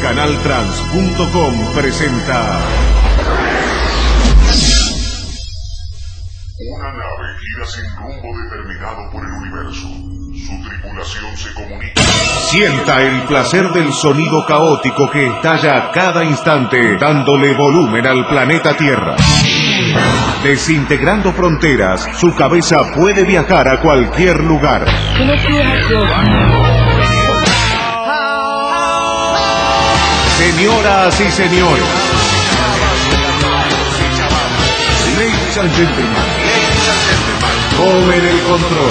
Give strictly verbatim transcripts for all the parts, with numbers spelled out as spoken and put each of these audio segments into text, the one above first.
Canaltrans punto com presenta... Una nave gira sin rumbo determinado por el universo. Su tripulación se comunica. Sienta el placer del sonido caótico que estalla a cada instante, dándole volumen al planeta Tierra. Desintegrando fronteras, su cabeza puede viajar a cualquier lugar. Señoras y señores, ladies and gentlemen, tomen el control.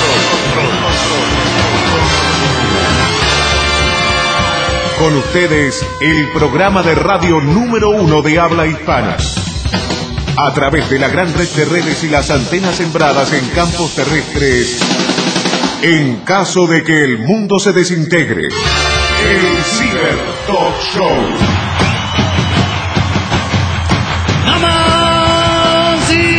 Con ustedes, el programa de radio número uno de habla hispana. A través de la gran red de redes y las antenas sembradas en campos terrestres, en caso de que el mundo se desintegre, el Ciber Talk Show. Damas y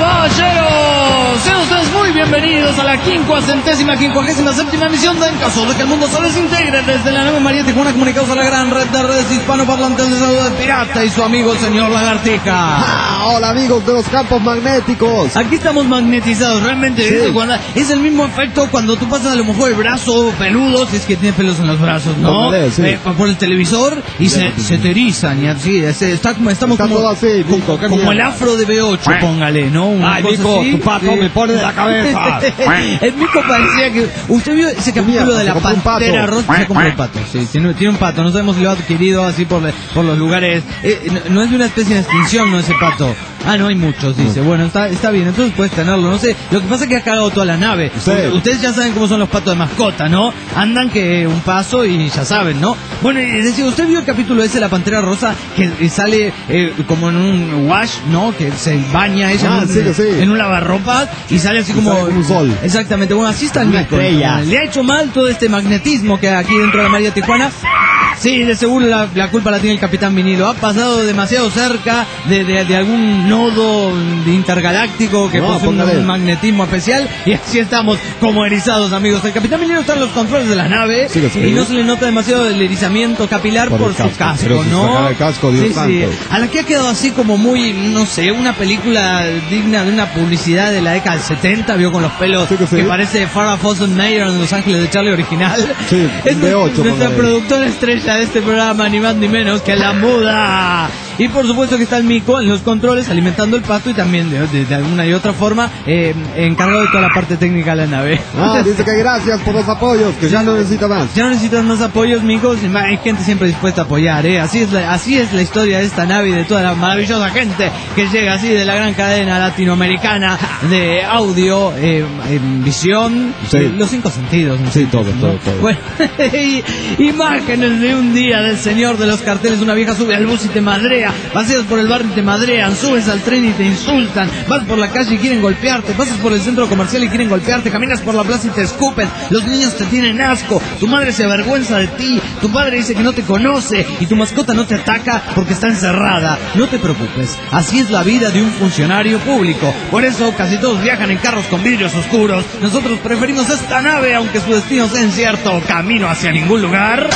caballeros, sean ustedes muy bienvenidos a la quincuagésima, quincuagésima séptima emisión de En caso de que el mundo se desintegre, desde la nave María Tijuana, comunicados a la gran red de redes hispanoparlantes de Salud del Pirata y su amigo el señor Lagartija. Ah, hola amigos de los campos magnéticos. Aquí estamos magnetizados, realmente, sí. ¿Viste? Cuando, es el mismo efecto cuando tú pasas a lo mejor el brazo peludo, si es que tiene pelos en los brazos, ¿no? Vale, sí. eh, por el televisor y se, se te erizan y así, se, está, estamos está como, todo así, Nico, como, como el afro de B ocho, póngale, ¿no? Una Ay, Nico, así, tu pato sí. me pone de la cabeza. El Nico parecía que... ¿Usted vio ese capítulo mierda, de la Pantera Rosa? Se compró un pato, sí, tiene, tiene un pato, no sabemos si lo ha adquirido así por, por los lugares. Eh, no, no es de una especie de extinción, no, ese pato. Ah, no hay muchos, dice. Bueno, está, está bien, entonces puedes tenerlo, no sé. Lo que pasa es que ha cagado toda la nave. Sí. Ustedes ya saben cómo son los patos de mascota, ¿no? Andan que un paso y ya saben, ¿no? Bueno, es decir, usted vio el capítulo ese de la Pantera Rosa que sale eh, como en un wash, ¿no? Que se baña ella ah, en, sí, sí. en un lavarropas y sale así y como... sale un sol. Exactamente, bueno, así está el Nico. Le ha hecho mal todo este magnetismo que hay aquí dentro de la María Tijuana. Sí, de seguro la, la culpa la tiene el Capitán Vinilo. Ha pasado demasiado cerca de, de, de algún nodo de intergaláctico que no, posee un, un magnetismo especial y así estamos como erizados, amigos. El Capitán Vinilo está en los controles de la nave sí, sí. y no se le nota demasiado el erizamiento capilar por, por su casco, casco ¿no? El casco, Dios sí, santo. Sí. A la que ha quedado así como muy, no sé, una película digna de una publicidad de la década del setenta, vio con los pelos sí, que, sí. que parece Farrah Fawcett Mayer en Los Ángeles de Charlie original. Sí, es de ocho, nuestra productora estrella de este programa, ni más ni menos que la Muda. Y por supuesto que está el Mico en los controles alimentando el pasto y también de, de, de alguna y otra forma eh, encargado de toda la parte técnica de la nave. Ah, dice que gracias por los apoyos, que ya no necesita más. Ya no necesitas más apoyos, Mico. Hay gente siempre dispuesta a apoyar, ¿eh? Así es la, así es la historia de esta nave y de toda la maravillosa gente que llega así de la gran cadena latinoamericana de audio, eh, en visión, sí. eh, los cinco sentidos. ¿no? Sí, todo, todo, todo. Bueno, y, imágenes de un día del señor de los carteles. Una vieja sube al bus y te madrea. Paseas por el barrio y te madrean. Subes al tren y te insultan. Vas por la calle y quieren golpearte. Pasas por el centro comercial y quieren golpearte. Caminas por la plaza y te escupen. Los niños te tienen asco. Tu madre se avergüenza de ti. Tu padre dice que no te conoce. Y tu mascota no te ataca porque está encerrada. No te preocupes. Así es la vida de un funcionario público. Por eso casi todos viajan en carros con vidrios oscuros. Nosotros preferimos esta nave, aunque su destino sea incierto. Camino hacia ningún lugar.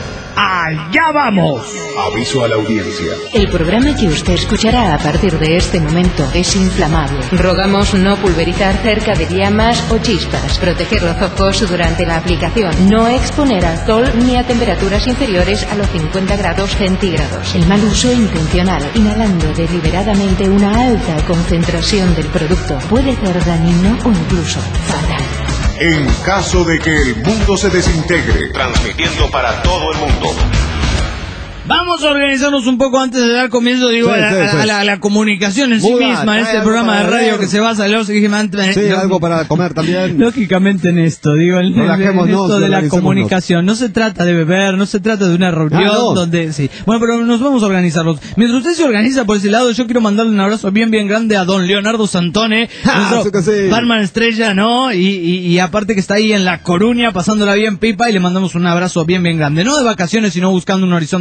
¡Allá vamos! Aviso a la audiencia. El programa que usted escuchará a partir de este momento es inflamable. Rogamos no pulverizar cerca de llamas o chispas, proteger los ojos durante la aplicación, no exponer al sol ni a temperaturas inferiores a los cincuenta grados centígrados. El mal uso intencional, inhalando deliberadamente una alta concentración del producto, puede ser dañino o incluso fatal. En caso de que el mundo se desintegre, transmitiendo para todo el mundo. Vamos a organizarnos un poco antes de dar comienzo, digo, sí, a, la, sí, sí. A, la, a la comunicación en sí misma, en este programa de radio que se basa lógicamente, sí, no, algo para comer también. Lógicamente en esto, digo, en, en esto de la comunicación. No se trata de beber, no se trata de una reunión ah, no. donde, sí. Bueno, pero nos vamos a organizarlos. Mientras usted se organiza por ese lado, yo quiero mandarle un abrazo bien, bien grande a don Leonardo Santone, ah, nuestro sí. barman estrella, ¿no? Y, y, y aparte que está ahí en La Coruña, pasándola bien pipa, y le mandamos un abrazo bien, bien grande. No de vacaciones, sino buscando un horizonte mejor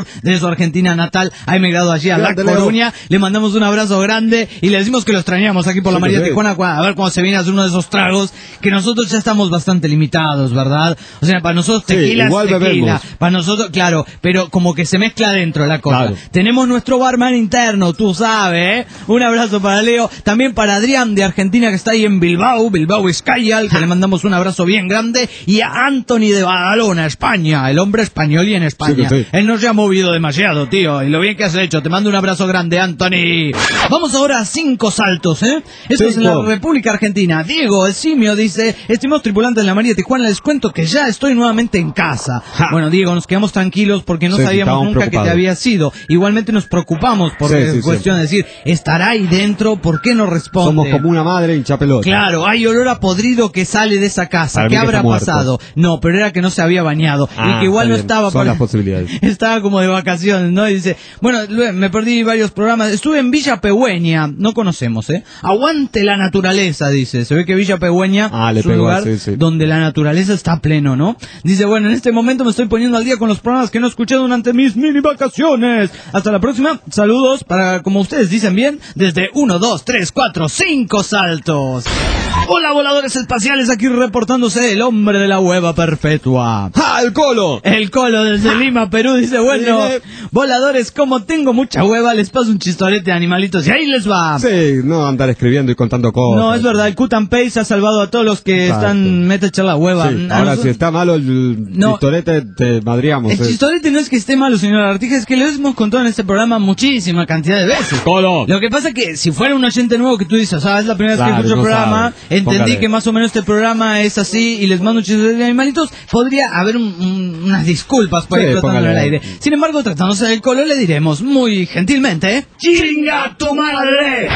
de su Argentina natal, ha emigrado allí a La Grande, Leo. Coruña. Le mandamos un abrazo grande y le decimos que lo extrañamos aquí por la Sí, María sí. Tijuana, a ver cómo se viene a hacer uno de esos tragos, que nosotros ya estamos bastante limitados, ¿verdad? O sea, para nosotros Sí, tequila es igual tequila, bebemos. para nosotros, claro, pero como que se mezcla dentro la cosa. Claro. Tenemos nuestro barman interno, tú sabes, ¿eh? Un abrazo para Leo, también para Adrián de Argentina que está ahí en Bilbao, Bilbao Skyal, que le mandamos un abrazo bien grande, y a Anthony de Badalona, España, el hombre español y en España. Sí, sí. Él no se ha movido demasiado, tío, y lo bien que has hecho, te mando un abrazo grande, Anthony. Vamos ahora a cinco saltos, ¿eh? Esto es en la Cinco. República Argentina. Diego, el simio, dice, estimados tripulantes de la María Tijuana, les cuento que ya estoy nuevamente en casa. Ja. Bueno, Diego, nos quedamos tranquilos porque no Sí, sabíamos estábamos nunca que te preocupados. había sido. Igualmente nos preocupamos por Sí, eh, sí, cuestión de decir, ¿estará ahí dentro? ¿Por qué no responde? Somos como una madre hincha pelota. Claro, hay olor a podrido que sale de esa casa. Para ¿Qué mí que habrá está muerto. pasado? No, pero era que no se había bañado. Ah, y que igual está no bien. estaba... Son por- las posibilidades. Estaba como de vacaciones, ¿no? Y dice, bueno, lue- me perdí varios programas. Estuve en Villa Pehuen, no conocemos, ¿eh? Aguante la naturaleza, dice. Se ve que Villa Pehuen Ah, le es un pegó, lugar sí, sí. donde la naturaleza está a pleno, ¿no? Dice, bueno, en este momento me estoy poniendo al día con los programas que no escuché durante mis mini vacaciones. Hasta la próxima. Saludos para, como ustedes dicen bien, desde uno, dos, tres, cuatro, cinco saltos. Hola, voladores espaciales, aquí reportándose el hombre de la hueva perpetua. ¡Ja, el colo! El Colo desde Lima, Perú, dice, bueno, Dime. voladores, como tengo mucha hueva, les paso un chistorete de animalitos y ahí les va. Sí, no andar escribiendo y contando cosas. No, es verdad, el Cut and Paste ha salvado a todos los que Exacto. están mete a echar la hueva. Sí, A ahora nosotros- si está malo el No. chistorete, te madriamos. El eh. chistorete no es que esté malo, señor Artija, es que lo hemos contado en este programa muchísima cantidad de veces. Colo. Lo que pasa es que si fuera un oyente nuevo que tú dices, ah, es la primera vez Claro, que escucho el no programa, sabe. entendí Póngale. que más o menos este programa es así y les mando un chiste de animalitos, podría haber un- un- unas disculpas por Sí, ir tratando en el póngale. aire. Sin embargo, tratándose del Colo, le diremos muy gentilmente, ¡chinga tu madre!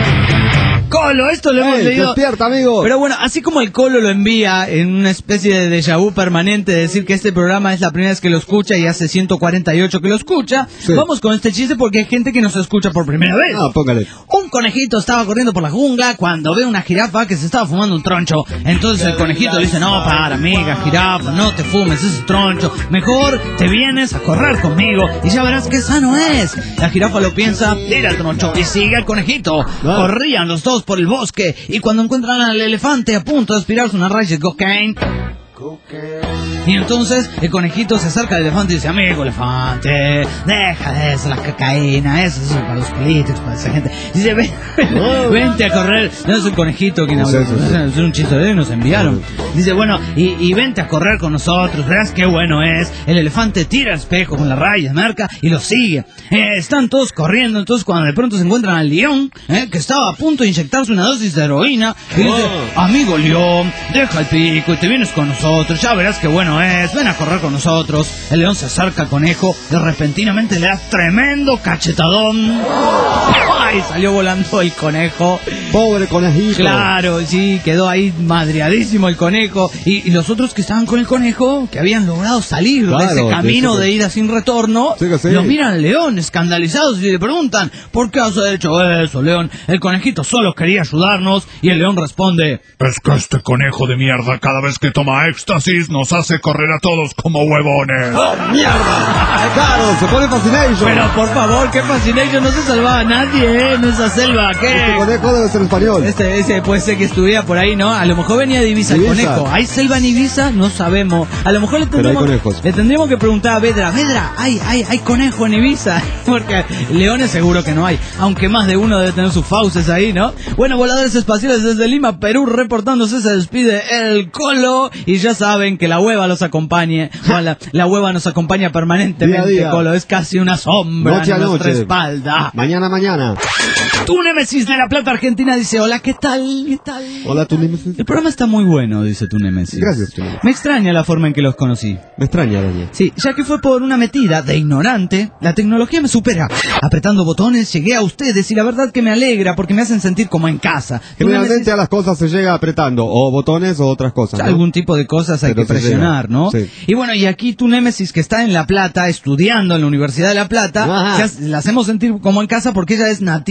Colo, esto lo hemos Ey, leído. despierta, amigo. Pero bueno, así como el Colo lo envía en una especie de déjà vu permanente de decir que este programa es la primera vez que lo escucha y hace ciento cuarenta y ocho que lo escucha, Sí. vamos con este chiste porque hay gente que nos escucha por primera vez. Ah, póngale. Un conejito estaba corriendo por la jungla cuando ve una jirafa que se estaba fumando un troncho. Entonces el conejito le dice, no, para, amiga, jirafa, no te fumes ese troncho. Mejor te vienes a correr conmigo y ya verás qué sano es. La jirafa lo piensa, tira el troncho y sigue al conejito. Corrían los dos por el bosque y cuando encuentran al elefante a punto de aspirarse una raíz de cocaine... Y entonces el conejito se acerca al elefante y dice, amigo elefante, deja de eso, la cocaína, eso es para los políticos, para esa gente. Dice, ven, vente a correr. No es el conejito quien No habló, sé, sí, sí. es un chiste de él, nos enviaron. Dice, bueno, y, y vente a correr con nosotros, verás qué bueno es. El elefante tira el espejo con la raya de marca y lo sigue. Eh, están todos corriendo, entonces cuando de pronto se encuentran al león, eh, que estaba a punto de inyectarse una dosis de heroína, y dice, amigo león, deja el pico y te vienes con nosotros, ya verás qué bueno es, ven a correr con nosotros. El león se acerca al conejo y repentinamente le da tremendo cachetadón. ¡Ay! Salió volando el conejo. Pobre conejito. Claro, sí, quedó ahí madreadísimo el conejo. Y, y los otros que estaban con el conejo, que habían logrado salir Claro, de ese de camino ese- de ida sin retorno, Sí que sí. lo miran al león, escandalizados, y le preguntan, ¿por qué has hecho eso, león? El conejito solo quería ayudarnos, y el león responde, Es que este conejo de mierda cada vez que toma éxtasis nos hace correr a todos como huevones. ¡Mierda! ¡Claro! ¡Se pone fascination! pero por favor, qué fascination, no se salvaba a nadie, ¿eh? En esa selva, Este ¿qué? conejo debe ser español. Este, ese puede ser que estuviera por ahí, ¿no? A lo mejor venía de Ibiza, Ibiza. el conejo. ¿Hay selva en Ibiza? No sabemos. A lo mejor le Pero hay tendremos, conejos. le tendríamos que preguntar a Vedra, Vedra, ¿hay, hay, hay conejo en Ibiza? Porque leones seguro que no hay. Aunque más de uno debe tener sus fauces ahí, ¿no? Bueno, voladores espaciales desde Lima, Perú, reportándose, se despide el Colo. Y ya saben que la hueva los acompañe. Bueno, la, la hueva nos acompaña permanentemente, Día a día. Colo. Es casi una sombra Noche a en nuestra noche. espalda. Mañana, mañana. Tu Némesis de La Plata, Argentina, dice, hola, ¿qué tal? ¿Qué tal? Hola, tu Némesis. El programa está muy bueno, dice tu Némesis. Gracias, tu Némesis. Me extraña la forma en que los conocí. Me extraña, Daniel. Sí, ya que fue por una metida de ignorante, la tecnología me supera. Apretando botones llegué a ustedes y la verdad que me alegra porque me hacen sentir como en casa. Tu Generalmente Némesis- a las cosas se llega apretando, o botones o otras cosas, ¿no? algún tipo de cosas hay Pero que se presionar, llega. ¿no? Sí. Y bueno, y aquí tu Némesis que está en La Plata, estudiando en la Universidad de La Plata, Ajá. ya la hacemos sentir como en casa porque ella es nativa de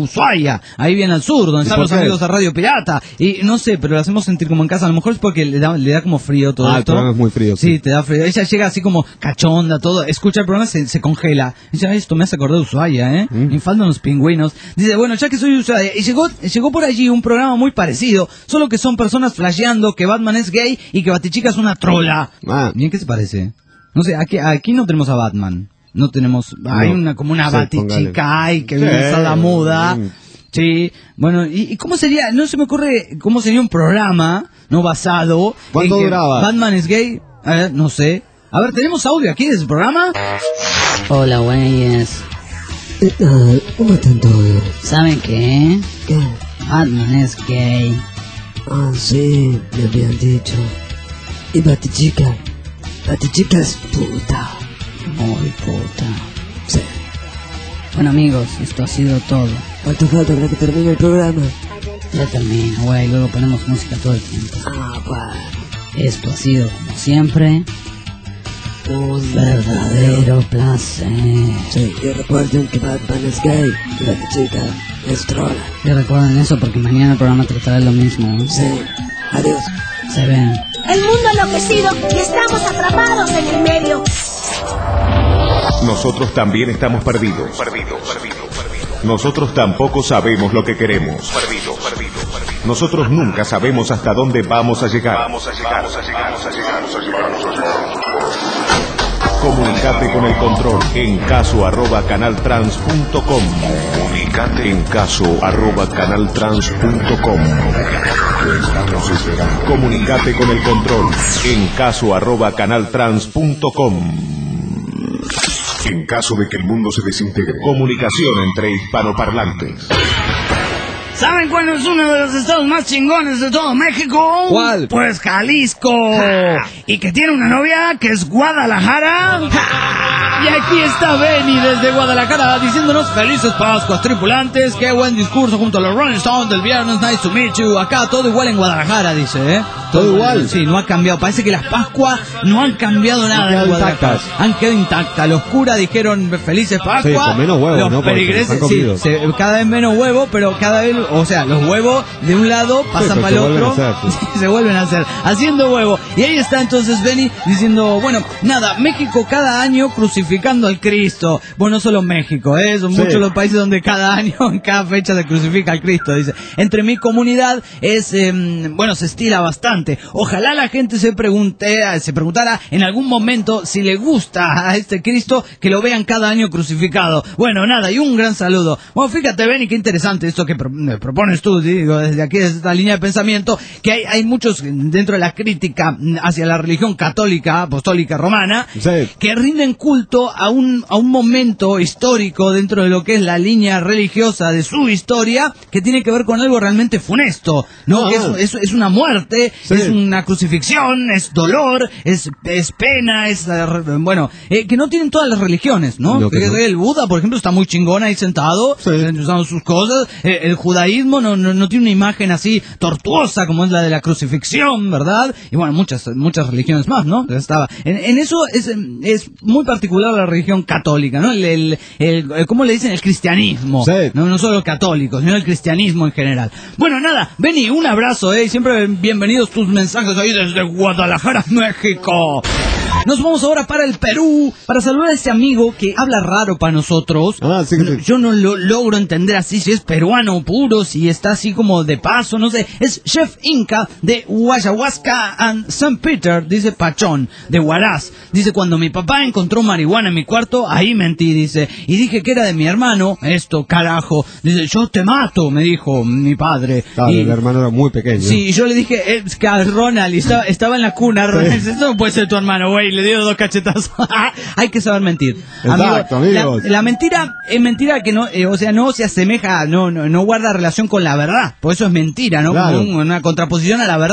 Ushuaia, ahí bien al sur, donde están los qué? amigos de Radio Pirata. Y no sé, pero lo hacemos sentir como en casa. A lo mejor es porque le da, le da como frío todo Ah, el esto. programa es muy frío, Sí, sí. te da frío. Ella llega así como cachonda, todo. Escucha el programa, se, se congela. Dice, ay, esto me hace acordar de Ushuaia, ¿eh? Mm. Me faltan los pingüinos. Dice, bueno, ya que soy de Ushuaia. Y llegó, llegó por allí un programa muy parecido, solo que son personas flasheando que Batman es gay y que Batichica es una trola. Ah. Bien, ¿qué se parece? No sé, aquí, aquí no tenemos a Batman. No tenemos... Hay No. una como una Sí, Batichica, ay, que Sí. viene a la moda. Mm. Sí, bueno, ¿y, y cómo sería? No se me ocurre cómo sería un programa, no basado... ¿Cuánto en que duraba? Batman es gay, a ver, no sé. A ver, ¿tenemos audio aquí de ese programa? Hola, güeyes. ¿Qué tal? ¿Cómo están todos? ¿Saben qué? ¿Qué? Batman es gay. Ah, sí, me habían dicho. Y Batichica. Batichica es puta. Muy puta. Sí. Bueno, amigos, esto ha sido todo. ¿Cuánto falta para que termine el programa? Ya termino, güey. Luego ponemos música todo el tiempo. Ah, bueno. Esto ha sido, como siempre, Un verdadero placer. Sí, y recuerden que Batman es gay y Batichica es trola. Y recuerden eso porque mañana el programa tratará de lo mismo. ¿No? Sí. Adiós. Se ven. El mundo ha enloquecido y estamos atrapados en el medio. Nosotros también estamos perdidos. Perdidos, perdidos, perdidos. Nosotros tampoco sabemos lo que queremos. Perdidos, perdidos, perdidos. Nosotros nunca sabemos hasta dónde vamos a llegar. Vamos a llegar, vamos a llegar, vamos a llegar, vamos a llegar, vamos a llegar. Comunicate con el control en caso arroba canaltrans punto com. Comunicate en caso arroba canaltrans punto com. Estamos esperando. Comunicate con el control en caso arroba canaltrans punto com. En caso de que el mundo se desintegre. Comunicación entre hispanoparlantes. ¿Saben cuál es uno de los estados más chingones de todo México? ¿Cuál? Pues Jalisco. Y que tiene una novia que es Guadalajara. Y aquí está Benny desde Guadalajara diciéndonos felices Pascuas, tripulantes. Qué buen discurso junto a los Rolling Stones del viernes. Nice to meet you. Acá todo igual en Guadalajara, dice, ¿eh? ¿Todo igual? Sí, no ha cambiado. Parece que las Pascuas no han cambiado nada quedado en Guadalajara. intactas. Han quedado intactas. Los curas dijeron felices Pascuas. Sí, con menos huevos, los ¿no? Porque peligreses, han sí, comido. se- cada vez menos huevo, pero cada vez, o sea, los huevos de un lado pasan pero para el se vuelven otro, a hacer, sí. se vuelven a hacer, haciendo huevo. Y ahí está entonces Benny diciendo, bueno, nada, México cada año crucificando al Cristo. Bueno, no solo México, ¿eh? Son Sí. muchos los países donde cada año, en cada fecha se crucifica al Cristo, dice. Entre mi comunidad es, eh, bueno, se estira bastante. Ojalá la gente se pregunte, se preguntara en algún momento si le gusta a este Cristo que lo vean cada año crucificado. Bueno, nada, y un gran saludo. Bueno, fíjate, Benny, qué interesante esto que pro- me propones tú, digo, desde aquí, desde esta línea de pensamiento, que hay, hay muchos dentro de la crítica hacia la religión católica, apostólica, romana, Sí. que rinden culto a un, a un momento histórico dentro de lo que es la línea religiosa de su historia, que tiene que ver con algo realmente funesto, ¿no? Ah. Que es, es, es una muerte, Sí. es una crucifixión, es dolor, es, es pena, es, eh, bueno, eh, que no tienen todas las religiones, ¿no? No, que Que no. El Buda, por ejemplo, está muy chingón ahí sentado, Sí. eh, usando sus cosas. Eh, el judaísmo no, no, no tiene una imagen así tortuosa como es la de la crucifixión, ¿verdad? Y bueno, muchas muchas religiones más, ¿no? Estaba en, en eso es, es muy particular la religión católica, ¿no? El, el, el- el- ¿cómo le dicen? El cristianismo. Sí. No, no solo católicos, sino el cristianismo en general. Bueno, nada, Benny, un abrazo, ¿eh? Y siempre bienvenidos tus mensajes ahí desde Guadalajara, México. Nos vamos ahora para el Perú, para saludar a este amigo que habla raro para nosotros. Ah, sí, sí. Yo no lo logro entender así, si es peruano puro, si está así como de paso, no sé. Es Chef Inca de Huayahuasca and Saint Peter, dice Pachón, de Huaraz. Dice, cuando mi papá encontró marihuana en mi cuarto, ahí mentí, dice. Y dije que era de mi hermano, esto, carajo. Dice, yo te mato, me dijo mi padre. Claro, Y- el hermano era muy pequeño. Sí, y yo le dije, es que a Ronald, y estaba, estaba en la cuna, Ronald, dice, eso no puede ser tu hermano, güey, le dio dos cachetazos. Hay que saber mentir. Exacto, amigos. La, la mentira es mentira que no, eh, o sea, no se asemeja, no, no, no guarda relación con la verdad, por eso es mentira, ¿no? Claro. Como un- una contraposición a la verdad.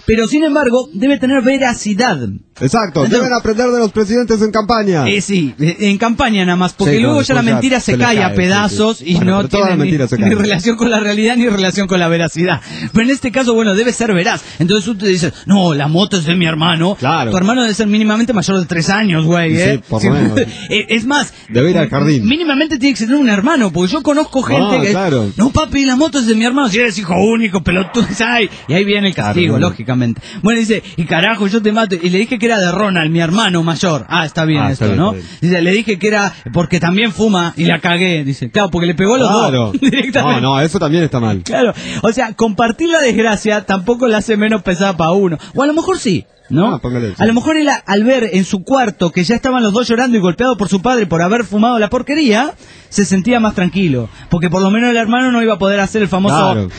pero sin embargo debe tener veracidad. Exacto, Entonces, deben aprender de los presidentes en campaña. Eh, sí, en campaña nada más, porque Sí, luego no, ya la después ya mentira se, se le cae, cae, a pedazos sí, sí. y Bueno, no pero toda tiene la ni, mentira se ni cae. relación con la realidad ni relación con la veracidad. Pero en este caso, bueno, debe ser veraz. Entonces tú te dices, no, la moto es de mi hermano. Claro. Tu hermano debe ser mínimamente mayor de tres años, güey, Sí, ¿eh? por lo menos. Eh, Es más, Debe ir al jardín. mínimamente tiene que ser un hermano, porque yo conozco gente Ah, que... claro. No, papi, la moto es de mi hermano. Si eres hijo único, pelotudo, ay. Y ahí viene el castigo, Claro. lógicamente. Bueno, dice, y carajo, yo te mato. Y le dije que era de Ronald, mi hermano mayor. Ah, está bien Ah, esto, está bien, ¿no? está bien. Dice, le dije que era porque también fuma y la cagué. Dice, claro, porque le pegó a los Claro. dos. Directamente. No, no, eso también está mal. Claro, o sea, compartir la desgracia tampoco la hace menos pesada para uno. O a lo mejor sí, ¿no? Ah, póngale, sí. A lo mejor él, a- al ver en su cuarto que ya estaban los dos llorando y golpeados por su padre por haber fumado la porquería, se sentía más tranquilo. Porque por lo menos el hermano no iba a poder hacer el famoso... Claro.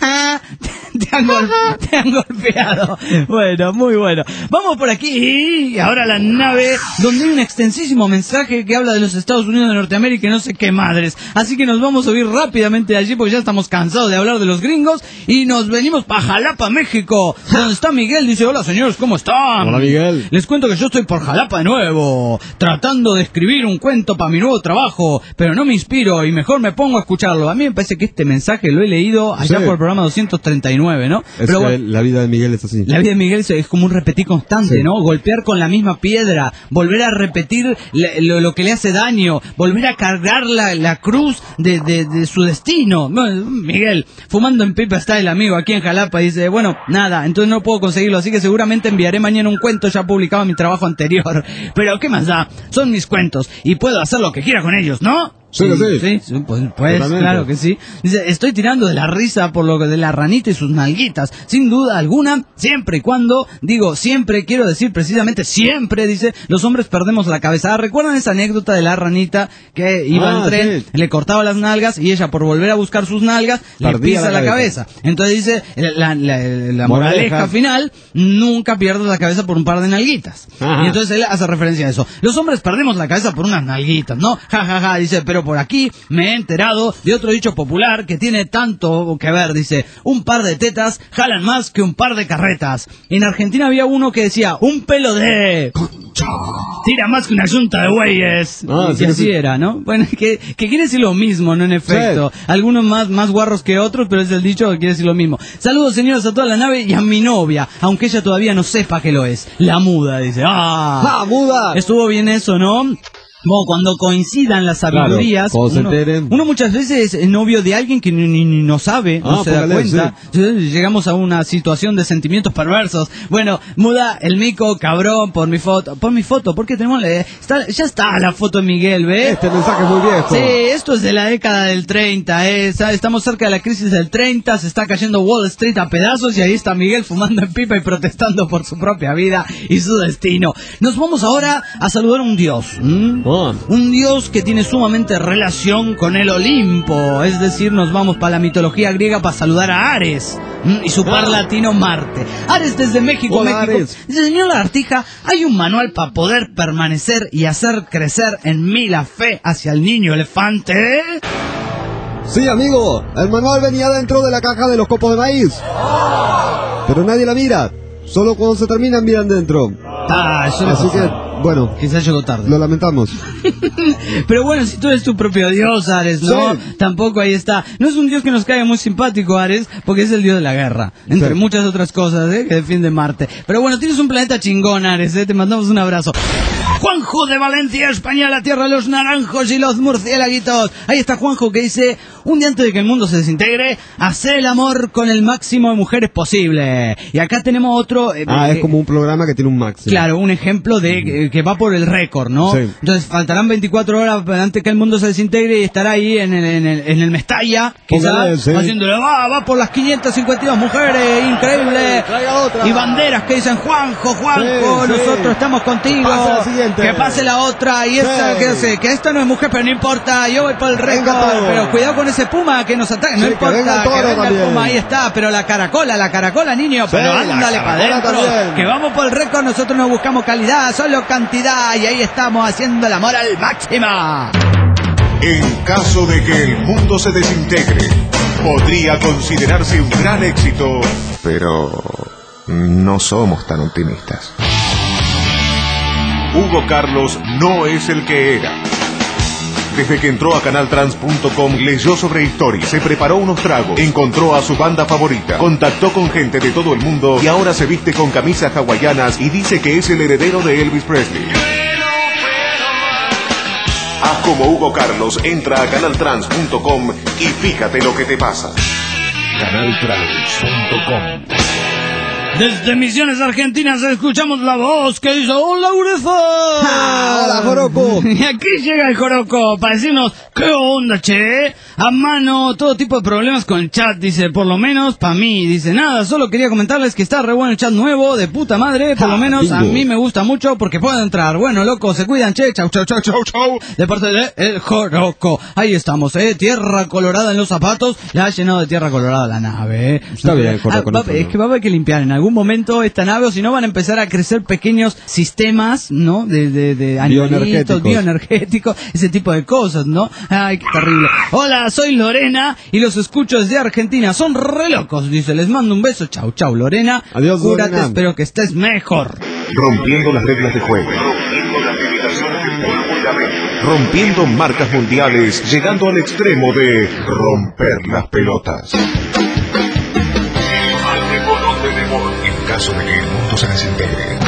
te, han gol- te han golpeado. Bueno, muy bueno. Vamos por aquí y ahora la nave donde hay un extensísimo mensaje que habla de los Estados Unidos de Norteamérica y no sé qué madres. Así que nos vamos a subir rápidamente de allí porque ya estamos cansados de hablar de los gringos y nos venimos para Jalapa, México, donde está Miguel. Dice, hola señores, ¿cómo están? Hola, Miguel. Les cuento que yo estoy por Jalapa de nuevo, tratando de escribir un cuento para mi nuevo trabajo, pero no me inspiro y mejor me pongo a escucharlo. A mí me parece que este mensaje lo he leído allá Sí. por el programa doscientos treinta y nueve, ¿no? Es Pero que bueno, la vida de Miguel es así. la vida de Miguel es como un repetir constante, Sí. ¿no? Golpear con la misma piedra, volver a repetir le- lo, lo que le hace daño, volver a cargar la, la cruz de, de- de su destino. Bueno, Miguel, fumando en pipa está el amigo aquí en Jalapa y dice, bueno, nada, entonces no puedo conseguirlo, así que seguramente enviaré mañana un cuento ya publicado en mi trabajo anterior. Pero, ¿qué más da? Son mis cuentos y puedo hacer lo que quiera con ellos, ¿no? Sí, sí. sí, sí, pues, pues, Totalmente. claro que sí. Dice, estoy tirando de la risa por lo que de la ranita y sus nalguitas, sin duda alguna, siempre y cuando, digo, siempre, quiero decir precisamente siempre, dice, los hombres perdemos la cabeza. Ah, ¿recuerdan esa anécdota de la ranita que iba Ah, en tren, sí. le cortaba las nalgas y ella por volver a buscar sus nalgas le Perdía pisa la la cabeza? cabeza. Entonces dice, la, la, la moraleja Moraleja. final, nunca pierdas la cabeza por un par de nalguitas. Ajá. Y entonces él hace referencia a eso. Los hombres perdemos la cabeza por unas nalguitas, ¿no? Ja, ja, ja, dice, pero por aquí me he enterado de otro dicho popular que tiene tanto que ver, dice, un par de tetas jalan más que un par de carretas. En Argentina había uno que decía, un pelo de... tira más que una yunta de güeyes. Ah, y sí, así sí. era, ¿no? Bueno, que, que quiere decir lo mismo, ¿no? En efecto. Algunos más, más guarros que otros, pero es el dicho que quiere decir lo mismo. Saludos, señores, a toda la nave y a mi novia, aunque ella todavía no sepa que lo es. La muda, dice. ¡Ah! ¡Ah, muda! Estuvo bien eso, ¿no? Bueno, cuando coincidan las sabidurías, Claro, cuando se uno, enteren. uno muchas veces es novio de alguien que ni, ni- ni no sabe, no Ah, se da póngale, cuenta. Entonces, llegamos a una situación de sentimientos perversos. Bueno, muda el mico, cabrón, por mi foto. Por mi foto, porque tenemos la- está, ya está la foto de Miguel, ¿ves? Este mensaje es muy viejo. Sí, esto es de la década del treinta, ¿eh? Sa- Estamos cerca de la crisis del treinta, se está cayendo Wall Street a pedazos y ahí está Miguel fumando en pipa y protestando por su propia vida y su destino. Nos vamos ahora a saludar a un dios. ¿m? Ah. Un dios que tiene sumamente relación con el Olimpo, es decir, nos vamos para la mitología griega para saludar a Ares ¿m? y su par Ah. latino Marte. Ares desde México, Hola, México. Ares. Dice, señor Lagartija, hay un manual para poder permanecer y hacer crecer en mí la fe hacia el niño elefante. Sí, amigo, el manual venía dentro de la caja de los copos de maíz. Pero nadie la mira. Solo cuando se terminan miran dentro. Ah, eso no Así pasa. que, bueno, Quizás llegó tarde. lo lamentamos. Pero bueno, si tú eres tu propio dios, Ares, ¿no? Sí. Tampoco ahí está. No es un dios que nos caiga muy simpático, Ares, porque es el dios de la guerra. Entre Sí. muchas otras cosas, ¿eh? Que defiende Marte. Pero bueno, tienes un planeta chingón, Ares, ¿eh? Te mandamos un abrazo. Juanjo de Valencia, España, la tierra de los naranjos y los murciélaguitos. Ahí está Juanjo que dice, un día antes de que el mundo se desintegre, hacer el amor con el máximo de mujeres posible. Y acá tenemos otro... eh, Ah, eh, es como un programa que tiene un máximo. Claro, un ejemplo de que, que va por el récord, ¿no? Sí. Entonces faltarán veinticuatro horas antes que el mundo se desintegre y estará ahí en el, en el, en el Mestalla, Póngale, quizás, sí. haciéndole, va, va por las quinientas cincuenta y dos mujeres, increíble. Traiga otra. Y banderas que dicen, Juanjo, Juanjo, Sí, sí. nosotros estamos contigo. Pase la siguiente. Que pase la otra. Y esta, Sí. que, sé, que esta no es mujer, pero no importa, yo voy por el récord. todo. Pero cuidado con ese puma que nos ataca, no Sí, que importa, venga el toro que venga el también. puma, ahí está, pero la caracola, la caracola, niño, pero la ándale para caracola adentro. también. Que vamos por el récord, nosotros no buscamos calidad, solo cantidad, y ahí estamos haciendo el amor al máximo. En caso de que el mundo se desintegre, podría considerarse un gran éxito, pero no somos tan optimistas. Hugo Carlos no es el que era. Desde que entró a canal trans punto com, leyó sobre historia, se preparó unos tragos, encontró a su banda favorita, contactó con gente de todo el mundo y ahora se viste con camisas hawaianas y dice que es el heredero de Elvis Presley. Haz como Hugo Carlos, entra a canal trans punto com y fíjate lo que te pasa. canal trans punto com. Desde Misiones, Argentinas, escuchamos la voz que hizo ¡Hola, Ureza! ¡Ah, hola, Joroco! Y aquí llega el Joroco para decirnos ¿qué onda, che? A mano, todo tipo de problemas con el chat, dice, por lo menos para mí. Dice, nada, solo quería comentarles que está re bueno el chat nuevo, de puta madre, por lo menos a mí me gusta mucho porque puedo entrar. Bueno, loco, se cuidan, che, chau, chau, chau, chau, chau. De parte de el Joroco. Ahí estamos, eh, tierra colorada en los zapatos, le ha llenado de tierra colorada la nave, eh. Está bien, Joroco. Ah, va, es que va a haber que limpiar en algún momento esta nave, o si no van a empezar a crecer pequeños sistemas, ¿no? De, de, de animalitos, bioenergéticos, ese tipo de cosas, ¿no? Ay, qué terrible. Hola, soy Lorena y los escucho desde Argentina. Son re locos, dice. Les mando un beso. Chau, chau, Lorena. Adiós, Cúrate, Lorena. Espero que estés mejor. Rompiendo las reglas de juego. Rompiendo las limitaciones del fundamento. Rompiendo marcas mundiales, llegando al extremo de romper las pelotas. En caso de que el mundo se desintegre.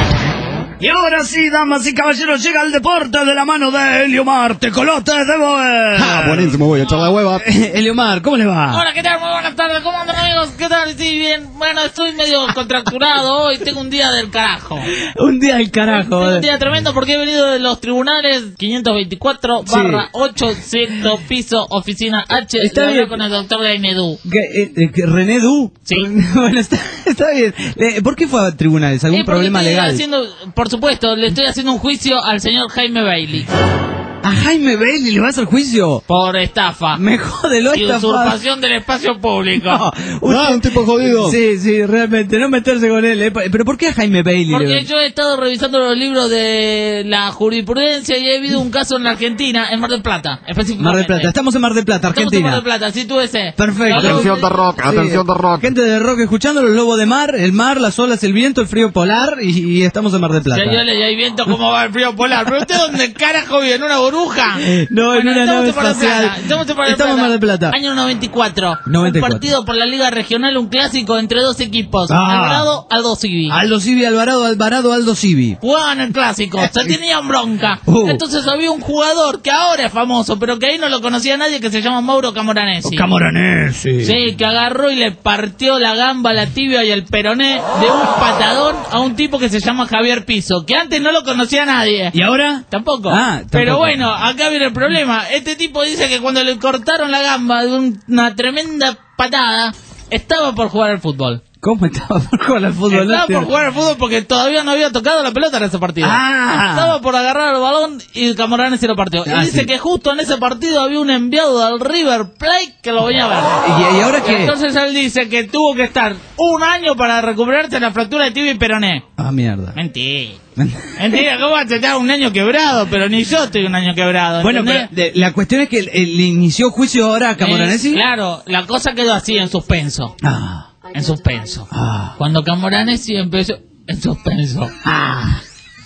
Y ahora sí, damas y caballeros, llega el deporte de la mano de Eliomar Tecolote de Boer. Ah, buenísimo, voy a echar la hueva. Eliomar, ¿cómo le va? Hola, ¿qué tal? Muy buenas tardes, ¿cómo andan, amigos? ¿Qué tal? Sí, bien. Bueno, estoy medio contracturado hoy, tengo un día del carajo. Un día del carajo. Tengo un día tremendo porque he venido de los tribunales quinientos veinticuatro barra ocho, sexto piso, oficina H. Está de bien. hablar con el doctor Gainedú. ¿Qué, eh, eh, que ¿René Du? Sí. Bueno, está, está bien. Le- ¿Por qué fue a tribunales? ¿Algún Sí, porque problema estoy legal? haciendo, por supuesto, le estoy haciendo un juicio al señor Jaime Bailey ¿A Jaime Bailey le vas al juicio? por estafa Me jode lo y estafa. usurpación del espacio público. No, Ah, un tipo jodido. Sí, sí, realmente, no meterse con él. eh. Pero ¿por qué a Jaime Bailey? Porque le- yo he estado revisando los libros de la jurisprudencia y he habido un caso en la Argentina, en Mar del Plata, específicamente. Mar del Plata. Estamos en Mar del Plata, Estamos en Argentina. Mar del Plata, sí, tú ese. Perfecto. Atención de rock, atención de rock. Gente de rock escuchando los lobos de mar, el mar, las olas, el viento, el frío polar y, y estamos en Mar del Plata. Señores, y hay viento como va el frío polar. ¿Pero usted dónde carajo vive? ¿En una burbuja? No, en una estamos nave en Mar del espacial. Plata, Estamos en Mar del Estamos en Plata. Mar del Plata. Año noventa y cuatro. noventa y cuatro. Un partido por la Liga Regional, un clásico entre dos equipos. Ah. Alvarado, Aldo Civi. Aldo Civi, Alvarado, Alvarado, Aldo Civi. Jugaban el clásico, se tenían bronca. Uh. Entonces había un jugador que ahora es famoso, pero que ahí no lo conocía nadie, que se llama Mauro Camoranesi. Camoranesi. Sí, que agarró y le partió la gamba, la tibia y el peroné de un patadón a un tipo que se llama Javier Piso, que antes no lo conocía nadie. ¿Y ahora? Tampoco. Ah, tampoco. Pero bueno, acá viene el problema. Este tipo dice que cuando le cortaron la gamba de un- una tremenda patada, estaba por jugar al fútbol. ¿Cómo estaba por jugar al fútbol? Estaba No por te- jugar al fútbol porque todavía no había tocado la pelota en ese partido. Ah. Estaba por agarrar el balón y Camoranesi lo partió. Ah, y dice sí. que justo en ese partido había un enviado del River Plate que lo venía a ver. ¿Y, y ahora Y qué? entonces él dice que tuvo que estar un año para recuperarse la fractura de tibia y peroné. Ah, mierda. Mentira. Mentira, ¿cómo vas a estar un año quebrado? Pero ni yo estoy un año quebrado. Bueno, pero ¿entendés? de- la cuestión es que él- él inició juicio ahora a Camoranesi. Eh, claro, la cosa quedó así, en suspenso. Ah, En suspenso. ah. Cuando Camoranesi empezó... En suspenso. Ah.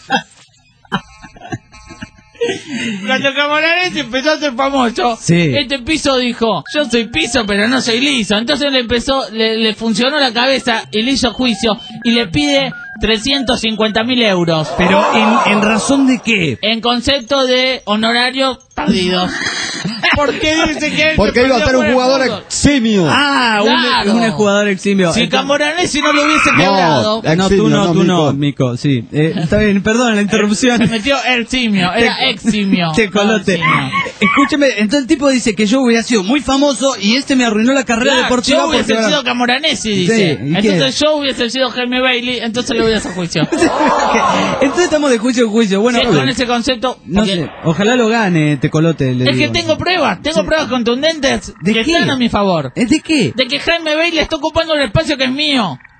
Cuando Camoranesi empezó a ser famoso, Sí. este Piso dijo, yo soy Piso pero no soy liso. Entonces le empezó, le, le funcionó la cabeza y le hizo juicio y le pide trescientos cincuenta mil euros. Pero ¿en, en razón de qué? En concepto de honorarios perdidos. Porque dice que él Porque se iba a perdió ser un por el jugador fútbol. eximio. Ah, Claro. un, un jugador eximio. Si Entonces- Camoranesi no lo hubiese No. quebrado, No, tú Eximio, no, no, tú no, Mico. Mico, sí. Eh, está bien, perdón la interrupción. se metió el simio, era ex simio. Te colote. Escúcheme, entonces el tipo dice que yo hubiera sido muy famoso y este me arruinó la carrera Claro, deportiva. yo hubiese porque ahora- sido Camoranesi, dice. Sí, ¿y qué? Entonces yo hubiese sido Jaime Bailey, entonces le voy a hacer juicio. Entonces estamos de juicio en juicio. Bueno, Sí, con ese concepto. no porque sé, ojalá lo gane Tecolote. le Es que digo. tengo pruebas, tengo pruebas contundentes ¿De que qué? están a mi favor. ¿Es de qué? De que Jaime Bailey está ocupando el espacio que es mío.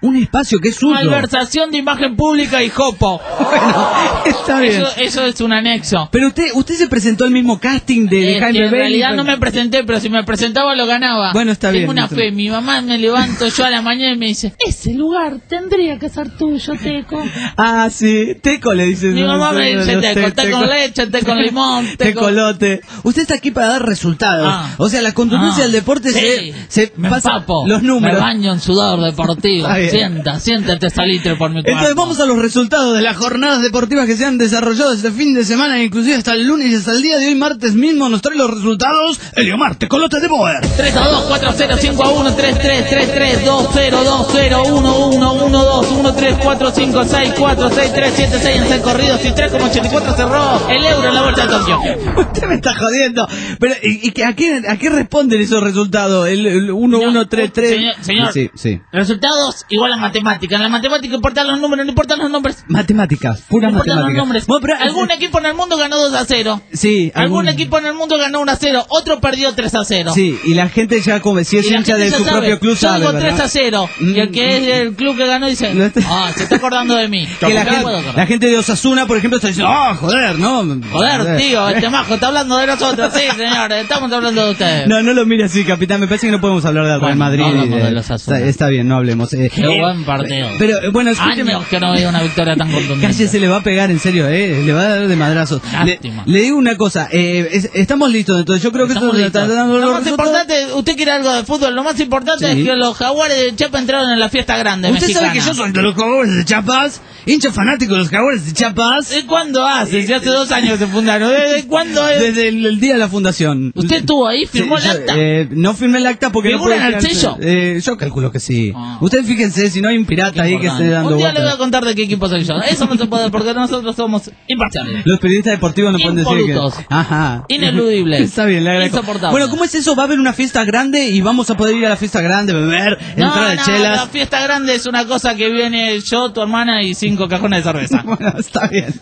Un espacio que es suyo. Malversación de imagen pública y jopo. Bueno, está bien. Eso, eso es un anexo. Pero usted usted se presentó al mismo casting de, de Eh, Jaime que en Bailey. realidad no me presenté, pero si me presentaba lo ganaba. Bueno, está Tengo bien, una está fe, bien. mi mamá me levanto yo a la mañana y me dice, ese lugar tendría que ser tuyo, Teco. Ah, sí, teco le dice. Mi no, mamá no, me no, dice no, teco, te- té con leche, té con limón, té con... Tecolote. Usted está aquí para dar resultados. Ah. O sea, la contundencia Ah, del deporte sí. se, se Me pasa empapo, los números. me baño en sudor deportivo. Está bien. Sienta, siéntate salitre por mi cuerpo. Entonces vamos a los resultados de las jornadas deportivas que se han desarrollado este fin de semana, inclusive hasta el lunes y hasta el día de hoy, martes mismo, nos trae los resultados Eliomar Tecolote de Boer. tres a dos, cuatro a cero, cinco a uno, tres tres, tres tres, dos cero, dos cero, uno uno, uno dos, uno tres, cuatro cinco, seis cuatro, seis tres, siete seis en seis corridos y tres coma ochenta y cuatro cerró el euro en la vuelta de Tokio. Usted me está jodiendo. Pero, ¿y, y que a, qué, a qué responden esos resultados? El uno uno tres tres. Señor, señor, Sí, sí. resultados igual a matemática. En la matemática importan los números, no importan los nombres. Matemáticas, pura No importan los matemática. nombres. Bueno, pero- Algún equipo en el mundo ganó dos a cero. Sí, Algún equipo en el mundo ganó uno a cero. Otro perdió tres a cero. Sí, y la gente ya como si es Y la hincha gente de ya su sabe. propio club Yo sabe, digo ¿verdad? tres a cero. Y el que es el club que ganó dice, No está- ah, se está acordando de mí. Que la, No gente, puedo acordar. la gente de Osasuna, por ejemplo, está diciendo, ah, joder, ¿no? Joder, tío, este majo está hablando de nosotros. Sí, señor, estamos hablando de ustedes. No, no lo mire así, capitán. Me parece que no podemos hablar del Real Bueno, Madrid. no hablamos y de los Asuna. está, está bien, no hablemos. Eh, Qué eh, buen partido. Pero, eh, bueno, escúcheme. Años que no veía una victoria tan contundente. Casi se le va a pegar, en serio, ¿eh? Le va a dar de madrazos. Le, Lástima. le digo una cosa, eh, es- estamos listos, entonces yo creo que Estamos esto listos. está dando Lo los más resultados. importante, usted quiere algo de fútbol, lo más importante Sí. es que los jaguares de Chiapas entraron en la fiesta grande Usted mexicana. sabe que yo soy de los Jaguares de Chiapas, hincha fanático de los Jaguares de Chiapas. ¿De cuándo hace? Si hace dos años se fundaron. ¿Desde cuándo es? Desde el, el día de la fundación. ¿Usted estuvo ahí? ¿Firmó Sí, el yo, acta? eh, no firmé el acta porque no ¿Figura puedo en el fijarse. sello? Eh, yo calculo que sí. Ah. Usted fíjense si no hay un pirata ahí que esté dando Un día le voy a vueltas. contar de qué equipo soy yo. Eso no se puede porque nosotros somos imparciales. Los periodistas deportivos no pueden decir Impolutos. que... Ajá. Ineludibles. Está bien, le agradezco. Insoportables. Bueno, ¿cómo es eso? ¿Va a haber una fiesta grande y vamos a poder ir a la fiesta grande, beber, No, entrar de no, chelas? la fiesta grande es una cosa que viene yo, tu hermana y cinco cajones de cerveza. Bueno, está bien.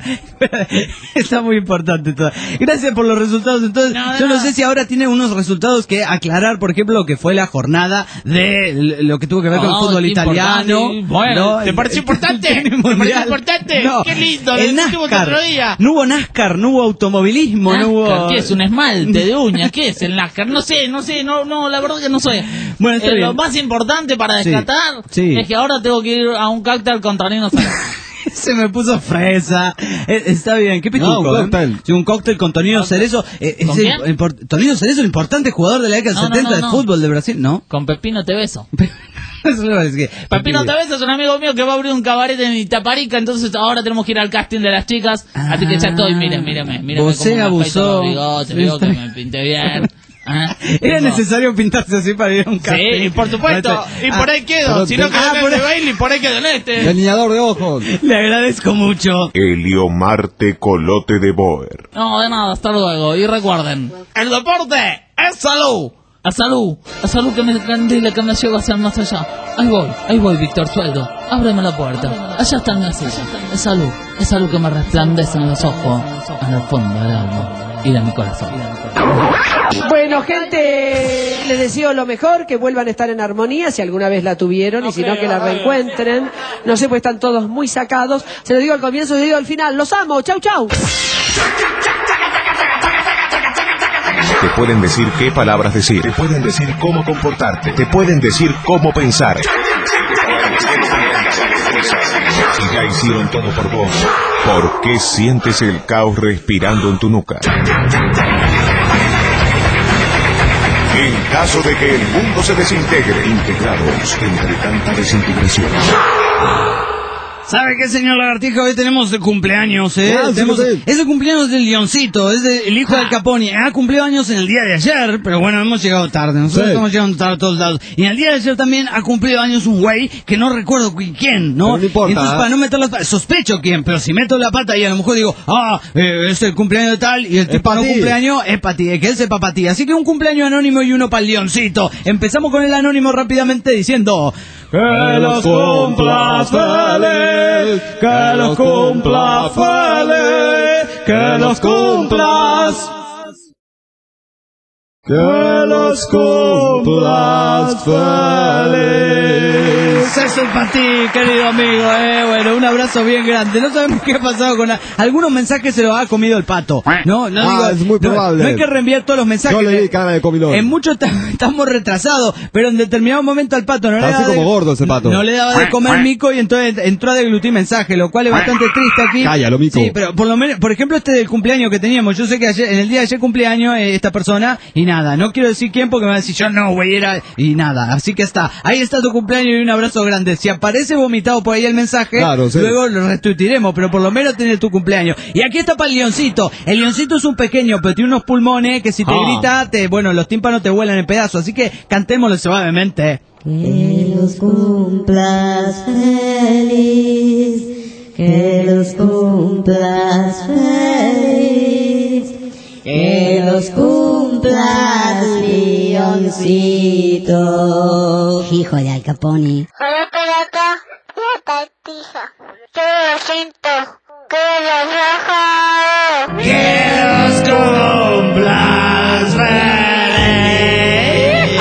Está muy importante todo. Gracias por los resultados. Entonces, No, de yo no nada. sé si ahora tiene unos resultados que aclarar, por ejemplo, lo que fue la jornada de l- lo que tuvo que ver con el Oh, fútbol qué italiano. importante. Bueno, ¿te El- pareció el importante? tenis ¿Te pareció mundial. importante? No. Qué lindo, lo El discutimos NASCAR. otro día. No hubo NASCAR, no hubo automovilismo, no hubo... NASCAR, ¿qué es? ¿Un esmalte de uña? ¿Qué es el NASCAR? No sé, no sé, no, no, la verdad que no sé. Bueno, está Eh, bien. lo más importante para Sí, descartar sí. es que ahora tengo que ir a un cóctel con Tonino Salazar. Se me puso fresa. Eh, está bien, qué pituco. No, un ¿eh? cóctel. Sí, un cóctel con Tonino Cerezo. Eh, es ¿Con el- quién? import- Tonino Cerezo, el importante jugador de la década No, no, setenta no, de no. fútbol de Brasil, ¿no? Con Pepino Te Beso. Eso no es que... Pepino Te Beso es un amigo mío que va a abrir un cabaret en Itaparica, entonces ahora tenemos que ir al casting de las chicas. Así que ya estoy, miren, mírenme, mírenme Vos se cómo me afeito abusó. los bigotes, veo que me pinté bien. Ah, Era tengo- necesario pintarse así para ir a un casting. Sí, por supuesto. Y por ahí quedo. pero Si no te- quedo ah, en por el de ahí- Bailey, por ahí quedo en este. Delineador de ojos. Le agradezco mucho. Eliomar Tecolote de Boer. No, de nada, hasta luego. Y recuerden, el deporte es salud. A salud, a salud que me candila, que me lleva hacia el más allá. Ahí voy, ahí voy, Víctor Sueldo. Ábreme la puerta. Allá está mi silla. Es salud, es salud que me resplandece en los ojos, en el fondo del alma y de mi corazón. Bueno, gente, les deseo lo mejor, que vuelvan a estar en armonía, si alguna vez la tuvieron, y si no, que la reencuentren. No sé, pues están todos muy sacados. Se lo digo al comienzo, se lo digo al final. Los amo, chau, chau. Te pueden decir qué palabras decir. Te pueden decir cómo comportarte. Te pueden decir cómo pensar. Si ya hicieron todo por vos, ¿por qué sientes el caos respirando en tu nuca? En caso de que el mundo se desintegre, integrados entre tanta desintegración. ¿Sabe qué, señor Lagartija? Hoy tenemos de cumpleaños, ¿eh? Ah, sí, Tenemos- sí. Es el cumpleaños del Leoncito, es de- el hijo del Caponi. Ha cumplido años en el día de ayer, pero bueno, hemos llegado tarde. Nosotros Sí. estamos llegando tarde a todos lados. Y en el día de ayer también ha cumplido años un güey que no recuerdo qui- quién, ¿no? Pero no importa, Entonces, ¿eh? para no meter las patas, sospecho quién, pero si meto la pata y a lo mejor digo, ah, eh, es el cumpleaños de tal, y el tipo pa' no ti. cumpleaños, es para ti, que él sepa para ti. Así que un cumpleaños anónimo y uno para el Leoncito. Empezamos con el anónimo rápidamente diciendo... Que los cumplas feliz, que los cumplas feliz, que los cumplas. Que los cumplas feliz. Eso es para ti, querido amigo, eh. Bueno, un abrazo bien grande. No sabemos qué ha pasado con... La... Algunos mensajes se los ha comido el pato. No, no ah, digo... es muy probable. No, no hay que reenviar todos los mensajes. Yo le di cara de comilón. En muchos estamos retrasados, pero en determinado momento al pato no le Así daba como de... gordo ese pato. No le daba de comer mico y entonces entró a deglutir mensajes, lo cual es bastante triste aquí. Cállalo, mico. Sí, pero por lo menos, por ejemplo, este del cumpleaños que teníamos. Yo sé que ayer, en el día de ayer cumpleaños eh, esta persona y nada. No quiero decir quién porque me va a decir yo no, güey, era... Y nada, así que está. Ahí está tu cumpleaños y un abrazo grande. Si aparece vomitado por ahí el mensaje, claro, sí. Luego lo retuitiremos, pero por lo menos tenés tu cumpleaños. Y aquí está para el leoncito. El leoncito es un pequeño, pero tiene unos pulmones que si te ah. grita, te, bueno, los tímpanos te vuelan en pedazos. Así que cantémoslo suavemente. Que los cumplas feliz, que los cumplas feliz, que los cumplas, leoncito. Hijo de Al Capone. Hola, pelota, la patija, que lo siento, que lo raja. Que los cumplas feliz.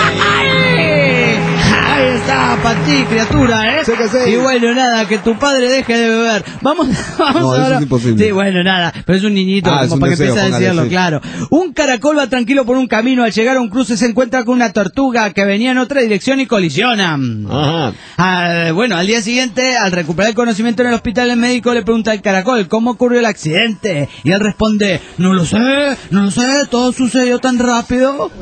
Ahí está, para ti, criatura, ¿eh? Sí que sí. Y bueno, nada, que tu padre deje de beber. Vamos, vamos no, ahora. Eso es imposible. Sí, bueno, nada, pero es un niñito, ah, como un para deseo, que empiece a decirlo, sí. Claro. Un caracol va tranquilo por un camino, al llegar a un cruce se encuentra con una tortuga que venía en otra dirección y colisionan. Ajá. Ah, bueno, al día siguiente, al recuperar el conocimiento en el hospital, el médico le pregunta al caracol cómo ocurrió el accidente. Y él responde, no lo sé, no lo sé, todo sucedió tan rápido.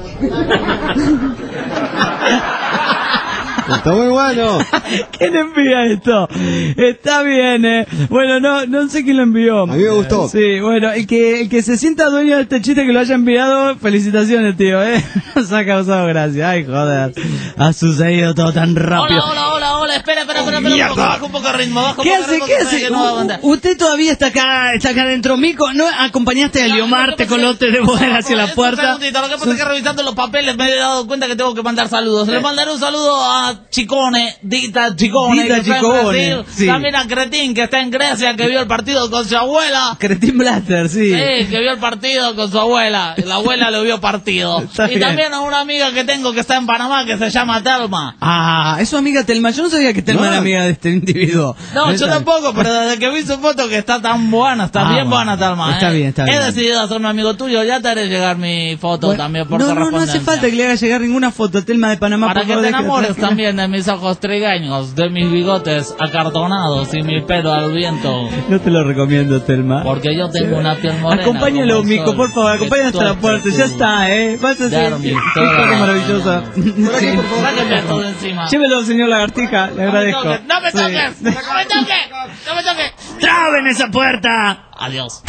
Está muy bueno. ¿Quién envía esto? Está bien, eh. Bueno, no, no sé quién lo envió. A mí me gustó. Sí, bueno, el que, el que se sienta dueño de este chiste que lo haya enviado, felicitaciones, tío, eh. Nos ha causado gracia. Ay, joder. Ha sucedido todo tan rápido. Hola, hola, hola, hola. Espera, espera, espera, espera. Un poco, baja un poco de ritmo, baja un ¿Qué poco hace? de ritmo. ¿Qué hace? Que no va a aguantar. Usted todavía está acá, está acá adentro, Mico. ¿No acompañaste a Liomar, te colote de poder hacia la puerta? Lo que pasa es que revisando los papeles me he dado cuenta que tengo que mandar saludos. Le mandaré un saludo a Chicone, Dita Chicone, Dita que está en Chicone, Brasil. sí. También a Cretín, que está en Grecia, que vio el partido con su abuela. Cretín Blaster, sí. Sí, que vio el partido con su abuela. Y la abuela lo vio partido. Está y bien. también a una amiga que tengo que está en Panamá, que se llama Telma. Ah, es su amiga Telma. Yo no sabía que Telma No. era amiga de este individuo. No, yo Está- tampoco, pero desde que vi su foto que está tan buena, está Ah, bien bueno. buena Telma. Está eh. bien, está He bien. decidido hacerme amigo tuyo, ya te haré llegar mi foto Bueno, también por no, no, no correspondencia. hace falta que le haga llegar ninguna foto a Telma de Panamá. Para por que favor, te déjala enamores tranquila. también de mis ojos trigueños, de mis bigotes acartonados y mi pelo al viento. No te lo recomiendo, Telma. Porque yo tengo una piel morena. Acompáñalo, como el Mico, sol, por favor, que acompáñanos hasta la tuerce puerta. tu Ya está, ¿eh? Vas a hacer dermis, qué toda cosa la maravillosa. mañana. Sí. Sáquenme todo de encima. Llévelo, señor Lagartija, le No me agradezco. toques, no me Sí. toques, no me toques, no me toques. ¡Traben esa puerta! Adiós.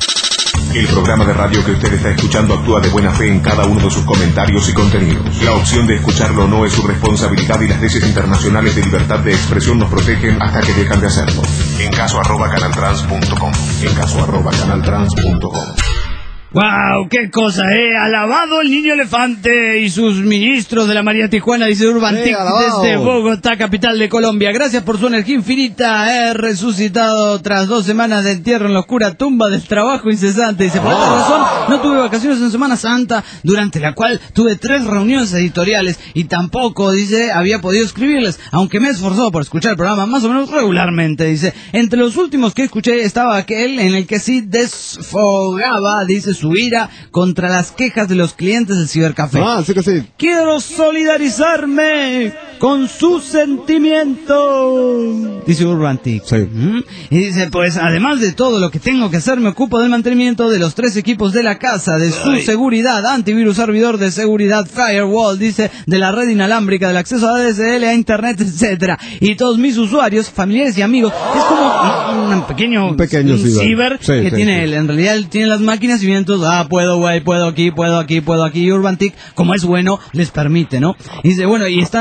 El programa de radio que usted está escuchando actúa de buena fe en cada uno de sus comentarios y contenidos. La opción de escucharlo no es su responsabilidad y las leyes internacionales de libertad de expresión nos protegen hasta que dejan de hacerlo. En caso arroba canaltrans punto com. En caso arroba canaltrans punto com. ¡Wow! ¡Qué cosa, eh! Alabado el niño elefante y sus ministros de la María Tijuana, dice Urban Sí, Tic alabado. desde Bogotá, capital de Colombia. Gracias por su energía infinita. He resucitado tras dos semanas de entierro en la oscura tumba del trabajo incesante. Dice, por esta razón, no tuve vacaciones en Semana Santa, durante la cual tuve tres reuniones editoriales y tampoco, dice, había podido escribirles, aunque me he esforzado por escuchar el programa más o menos regularmente, dice. Entre los últimos que escuché estaba aquel en el que sí desfogaba, dice, su ira contra las quejas de los clientes del cibercafé. Ah, sí que sí. Quiero solidarizarme con su sentimiento, dice Urban Tic. Sí. ¿Mm? Y dice, pues además de todo lo que tengo que hacer, me ocupo del mantenimiento de los tres equipos de la casa, de su seguridad, antivirus, servidor de seguridad, firewall, dice, de la red inalámbrica, del acceso a A D S L, a internet, etcétera. Y todos mis usuarios, familiares y amigos, es como un, un pequeño, Un pequeño un ciber. ciber Sí, que sí, tiene, sí. él, en realidad él tiene las máquinas y vienen todos, ah, puedo, güey, puedo aquí, puedo aquí, puedo aquí. Y Urban Tic, como es bueno, les permite, ¿no? Y dice, bueno, y están ahí mis familiares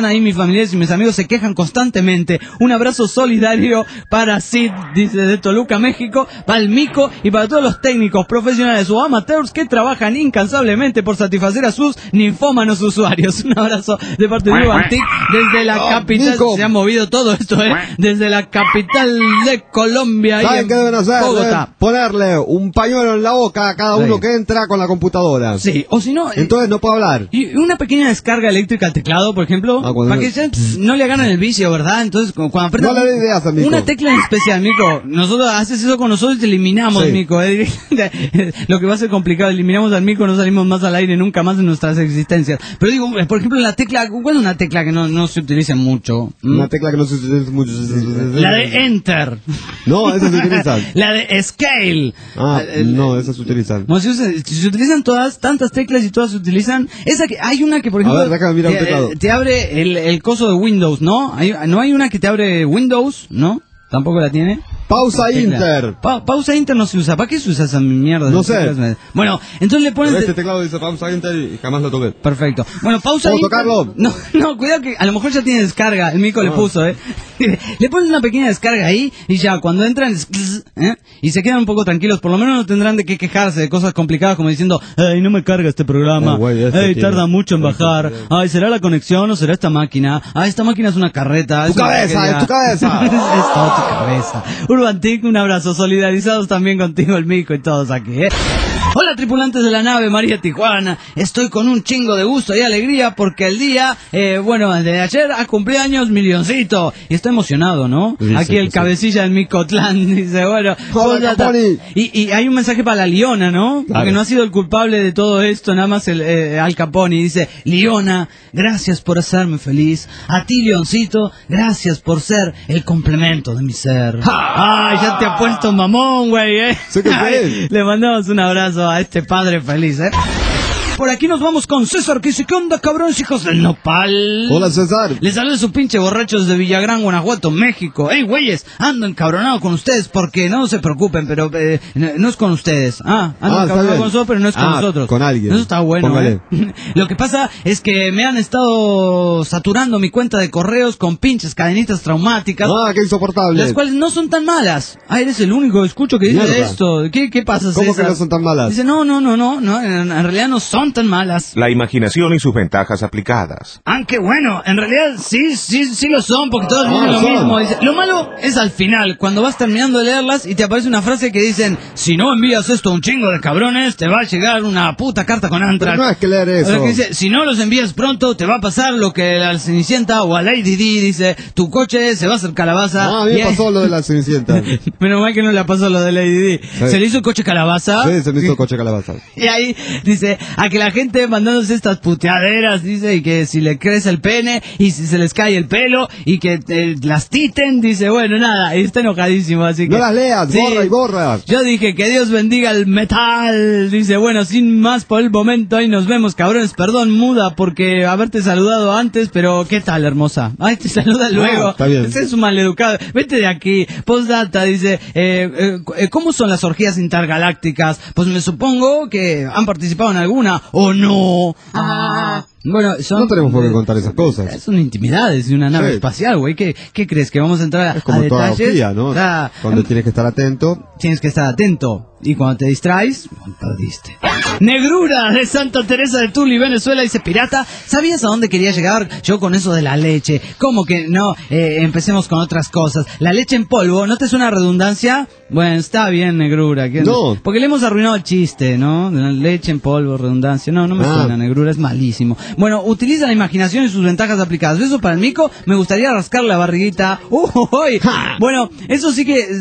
familiares y mis amigos se quejan constantemente. Un abrazo solidario para Sid, dice, de Toluca, México, para el Mico y para todos los técnicos, profesionales o amateurs que trabajan incansablemente por satisfacer a sus ninfómanos usuarios. Un abrazo de parte de Ubantic desde la Oh, capital. Nico. Se ha movido todo esto, ¿eh? Desde la capital de Colombia. ¿Saben qué deben hacer? Bogotá. Deben ponerle un pañuelo en la boca a cada Sí. uno que entra con la computadora. Sí, o si no... Entonces no puedo hablar. Y una pequeña descarga eléctrica al teclado, por ejemplo, Ah, cuando para no- que ya, pss, no le hagan el vicio, ¿verdad? Entonces, cu- cuando apretas No le dé ideas a Mico. una tecla en especial, Mico, nosotros haces eso con nosotros y te eliminamos, Sí. Mico. ¿eh? Lo que va a ser complicado, eliminamos al Mico, no salimos más al aire nunca más en nuestras existencias. Pero digo, por ejemplo, la tecla, ¿cuál es una tecla que no, no se utiliza mucho? ¿Mm? Una tecla que no se utiliza mucho. La de Enter. No, esas se utilizan. La de Scale. Ah, El- no, esas se utilizan. No, se, usa- se utilizan todas, tantas teclas y todas se utilizan. Esa que hay una que, por A ejemplo, ver, déjame mirar un te, teclado. te abre el, el coso de Windows, ¿no? Hay, no hay una que te abre Windows, ¿no? Tampoco la tiene. Pausa Tecla. Inter. Pa- pausa Inter no se usa. ¿Para qué se usa esa mierda? No sé. Bueno, entonces le pones... Pero este teclado dice pausa Inter y jamás lo toqué. Perfecto. Bueno, pausa ¿Puedo Inter- tocarlo? No, no, cuidado que a lo mejor ya tiene descarga. El Mico le Ah. puso, ¿eh? Le pones una pequeña descarga ahí y ya, cuando entran, es cls, ¿eh? Y se quedan un poco tranquilos. Por lo menos no tendrán de qué quejarse de cosas complicadas como diciendo, ay, no me carga este programa. Eh, güey, este Ay, tiene- tarda mucho en bajar. Ay, ¿será la conexión o será esta máquina? Ay, esta máquina es una carreta. Tu es una cabeza, porquería". es tu cabeza. es, es toda tu cabeza. Urbantic, un abrazo. Solidarizados también contigo, el Mico y todos aquí, ¿eh? Hola tripulantes de la nave María Tijuana, estoy con un chingo de gusto y alegría porque el día, eh, bueno, de ayer ha cumplido años mi Leoncito y estoy emocionado, ¿no? Dice Aquí el que sí. cabecilla del Micotlán dice, bueno, Hola, pues, ta- Caponi. y, y hay un mensaje para la Liona, ¿no? Porque Claro. no ha sido el culpable de todo esto, nada más el eh, Al Capone dice, Liona, gracias por hacerme feliz, a ti Leoncito, gracias por ser el complemento de mi ser. ¡Ay, ya te ha puesto mamón, güey, eh! Sí que sí. Ay, le mandamos un abrazo a este padre feliz, ¿eh? Por aquí nos vamos con César, que dice, ¿qué onda, cabrones, hijos del nopal? Hola, César. Les saluda su pinche borrachos de Villagrán, Guanajuato, México. ¡Ey, güeyes! Ando encabronado con ustedes porque no se preocupen, pero eh, no, no es con ustedes. Ah, ando Ah, está encabronado bien. con nosotros, pero no es con Ah, nosotros. con alguien. Eso está bueno, Póngale. ¿eh? Lo que pasa es que me han estado saturando mi cuenta de correos con pinches cadenitas traumáticas. Ah, qué insoportable. Las cuales no son tan malas. Ah, eres el único que escucho que dice Mierda. esto. ¿Qué, qué pasa, ¿Cómo César? que no son tan malas? Dice, no, no, no, no, no en, en realidad no son tan malas. La imaginación y sus ventajas aplicadas. Aunque bueno, en realidad sí, sí, sí lo son, porque todos Ah, dicen lo son. mismo. Dice, lo malo es al final, cuando vas terminando de leerlas y te aparece una frase que dicen, si no envías esto a un chingo de cabrones, te va a llegar una puta carta con Pero Antrax. no es que leer O eso. sea, que dice, si no los envías pronto, te va a pasar lo que a Cenicienta o a Lady D dice, tu coche se va a hacer calabaza. Ah, a mí Y me ahí- pasó lo de la Cenicienta. Menos mal que no le pasó lo de Lady D. Sí. Se le hizo el coche calabaza. Sí, se me hizo coche calabaza. Y ahí dice, a que la gente mandándose estas puteaderas, dice, y que si le crece el pene, y si se les cae el pelo, y que eh, las titen, dice, bueno, nada, y está enojadísimo, así que... No las leas, Sí. borra y borra. Yo dije, que Dios bendiga el metal, dice, bueno, sin más por el momento, ahí nos vemos, cabrones, perdón, muda, porque haberte saludado antes, pero ¿qué tal, hermosa? Ay, te saluda luego. Ah, está bien. Ese es un maleducado. Vete de aquí. Postdata dice, eh, eh, eh, ¿cómo son las orgías intergalácticas? Pues me supongo que han participado en alguna, ¿o no? Ah. Bueno, son... No tenemos por qué contar esas cosas. Son intimidades de una nave Sí. espacial, güey. ¿Qué, ¿Qué crees? ¿Que vamos a entrar a, Es como a toda detalles? orgía, ¿no? O sea, Cuando tienes que estar atento. tienes que estar atento. Y cuando te distraes, perdiste. Negrura de Santa Teresa de Tuli, Venezuela, dice pirata. ¿Sabías a dónde quería llegar yo con eso de la leche? ¿Cómo que no? Eh, empecemos con otras cosas. La leche en polvo, ¿no te suena redundancia? Bueno, está bien, Negrura. ¿Qué- No. Porque le hemos arruinado el chiste, ¿no? De la leche en polvo, redundancia. No, no me Ah. suena, Negrura, es malísimo. Bueno, utiliza la imaginación y sus ventajas aplicadas. Eso para el mico, me gustaría rascar la barriguita. ¡Uh, uy! Bueno, eso sí que...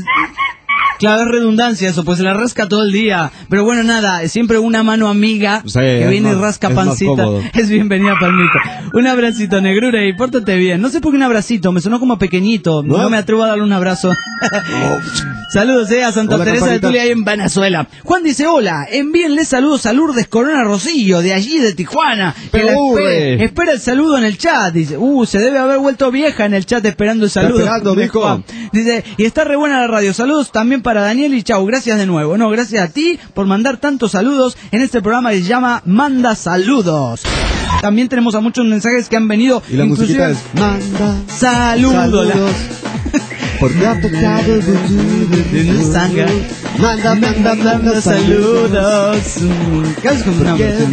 Claro, es redundancia eso, pues se la rasca todo el día. Pero bueno, nada, siempre una mano amiga Sí, que es viene y más- rasca es más pancita. cómodo. Es bienvenida para el mico. Un abracito, Negrura, y pórtate bien. No sé por qué un abracito, me sonó como pequeñito. No, ¿No? me atrevo a darle un abrazo. Saludos, eh, a Santa Hola, Teresa de campanita. Tuli ahí en Venezuela. Juan dice, hola, envíenle saludos a Lourdes Corona Rosillo, de allí de Tijuana. Que Pero la espera, Lourdes. espera el saludo en el chat. Dice, uh, se debe haber vuelto vieja en el chat esperando el Está saludo. esperando, de mijo. Juan. Dice, y está re buena la radio. Saludos también para Daniel y chau. Gracias de nuevo. No, gracias a ti por mandar tantos saludos en este programa que se llama Manda Saludos. También tenemos a muchos mensajes que han venido. Y la musiquita es manda saludos. saludos. Porque ha tocado de tu sanga. Manda, manda, manda saludos. ¿Qué haces con una versión?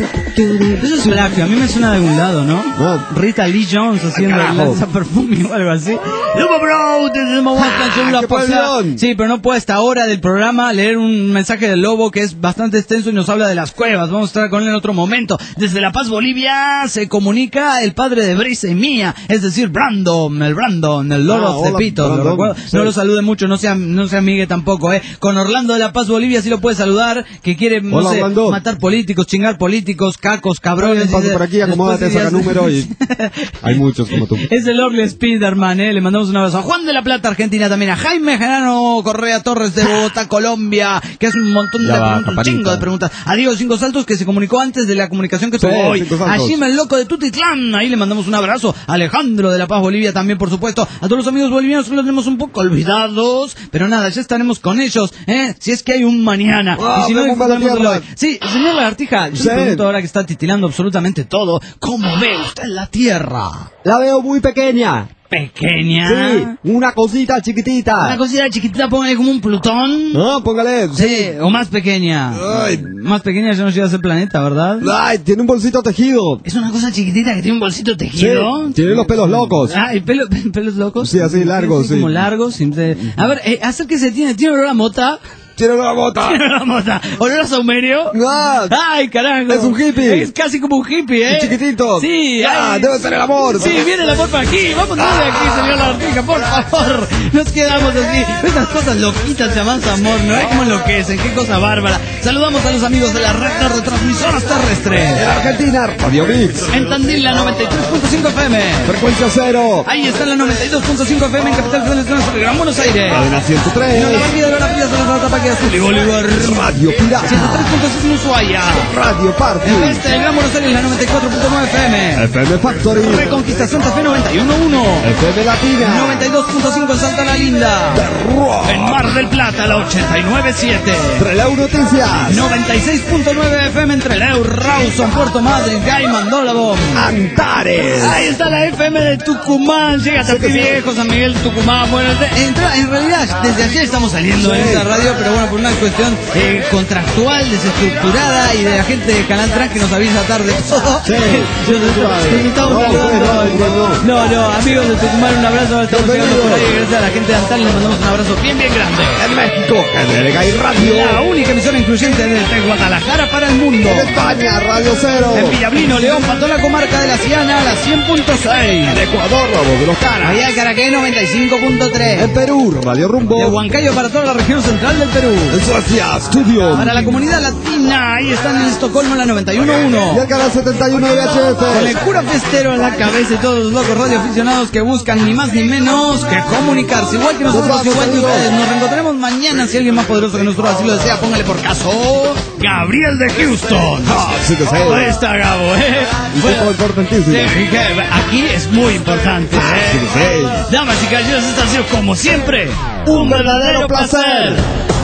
Eso es plagio, a mí me suena de algún lado, ¿no? No. Rita Lee Jones haciendo el lanza perfume o algo así. Luego, bro, desde Ah, la qué pasada. pasión. Sí, pero no puedo a esta hora del programa leer un mensaje del Lobo que es bastante extenso y nos habla de las cuevas. Vamos a estar con él en otro momento. Desde La Paz, Bolivia, se comunica el padre de Brisa y mía, es decir, Brandon, el Brandon, el Lord Ah, of the hola, Pito. ¿Lo Brandon. recuerdo? Sí. No lo salude mucho, no sea, no se amigue tampoco, eh. Con Orlando de La Paz, Bolivia, sí lo puede saludar, que quiere, no Hola, sé, Orlando. matar políticos, chingar políticos, cacos, cabrones. Pasa y por aquí, acomódate, después saca irías- número y hay muchos como tú. Es el Orly Spiderman, eh. Le mandamos un abrazo a Juan de la Plata, Argentina también, a Jaime Genano Correa Torres de Bogotá, Colombia, que es un montón de Ya va, preguntas, un campanita. chingo de preguntas. A Diego Cinco Saltos, que se comunicó antes de la comunicación que Sí, tuvo hoy. Cinco A Saltos. Jim el Loco de Tutitlán, ahí le mandamos un abrazo. A Alejandro de La Paz, Bolivia también, por supuesto. A todos los amigos bolivianos que los tenemos un poco olvidados, pero nada, ya estaremos con ellos, eh. Si es que hay un mañana. Ah, y si no, vemos para la disfrutaremos de tierra. hoy. Sí, señor Lagartija, yo Sí. le pregunto ahora que está titilando absolutamente todo, ¿cómo ve usted la Tierra? La veo muy pequeña. Pequeña. Sí, una cosita chiquitita. Una cosita chiquitita, póngale como un Plutón. No, póngale. Sí, o más pequeña. Ay. Más pequeña ya no llega a ser planeta, ¿verdad? Ay, tiene un bolsito tejido. Es una cosa chiquitita que tiene un bolsito Sí, tejido. tiene los pelos locos. Ah, ¿y pelo- pelos locos? Sí, así largos, sí. Como largos. siempre- A ver, eh, acérquese, tiene, tiene olor a mota. Tiene una bota. Tiene olor a mota. ¿Olor a saumerio? Ah, Ay, carajo. Es un hippie. Es casi como un hippie, ¿eh? Un chiquitito. Sí. Ah, ay. debe ser el amor. Sí, viene el amor por aquí. Vamos a darle aquí, señor Lartica, por favor. Nos quedamos así. Estas cosas loquitas llaman amor, ¿no? Es como enloquecen. Qué cosa bárbara. Saludamos a los amigos de la red de retransmisoras terrestres. En Argentina, Radio Mix. En Tandil, la noventa y tres punto cinco F M. Frecuencia cero. Ahí está la noventa y dos punto cinco F M en Capital Federal del Gran Buenos Aires. Cadena ciento En tres. la Barquilla de la Fría, de la Tapaquia Azul y Bolívar. Radio ciento tres Pirata. punto seis en Ushuaia. Radio Party. En este, el Gran Buenos Aires, la noventa y cuatro punto nueve F M. F M Factory. Reconquista Santa Fe noventa y uno punto uno. F M Latina. noventa y dos punto cinco en Santa La Linda. En Mar del Plata, la ochenta y nueve punto siete. Treleu Noticias. noventa y seis punto nueve F M entre Leu, Rawson, Puerto Madryn, Gaiman, Dólabo. Antares. Ahí está la F M de Tucumán. Llega hasta aquí viejo, San Miguel, Tucumán. Bueno, de- entra- en realidad desde ayer estamos saliendo en esta radio, pero bueno, por una cuestión eh, contractual, desestructurada y de la gente de Canal Trans que nos avisa tarde todo. Sí, Nos- nos estamos No, saludando. no, no, No, no, amigos de Tucumán, un abrazo. Ahora estamos llegando por ahí. Gracias a la gente de Antal, les mandamos un abrazo bien, bien grande. En México, en el Gay Radio. La única emisora incluyente desde Guadalajara para el mundo. En España, Radio Cero. En Villablino, León, para toda la comarca de la Ciana, la cien punto seis. En Ecuador, la voz de los caras. Allá en Caraqué, noventa y cinco punto tres. En Perú, Radio Rumbo. De Huancayo para toda la región central del Perú. En Suecia, Studio. Para la comunidad latina, ahí están en Estocolmo, la noventa y uno punto Y uno. el canal setenta y uno de Con el H F. cura festero en la cabeza y todos los locos radioaficionados que buscan ni más ni menos que comunicarse. Igual que nosotros, Nosotros, igual que amigos. ustedes. Nos reencontraremos mañana si alguien más poderoso que nosotros así lo desea. Póngale por caso. Gabriel de Houston. Ah, sí que sí. Ahí está Gabo, eh. Un Bueno, poco importantísimo. sí, que aquí es muy importante, Ah, sí eh. que sí. Damas y caballeros, esto ha sido como siempre un verdadero placer.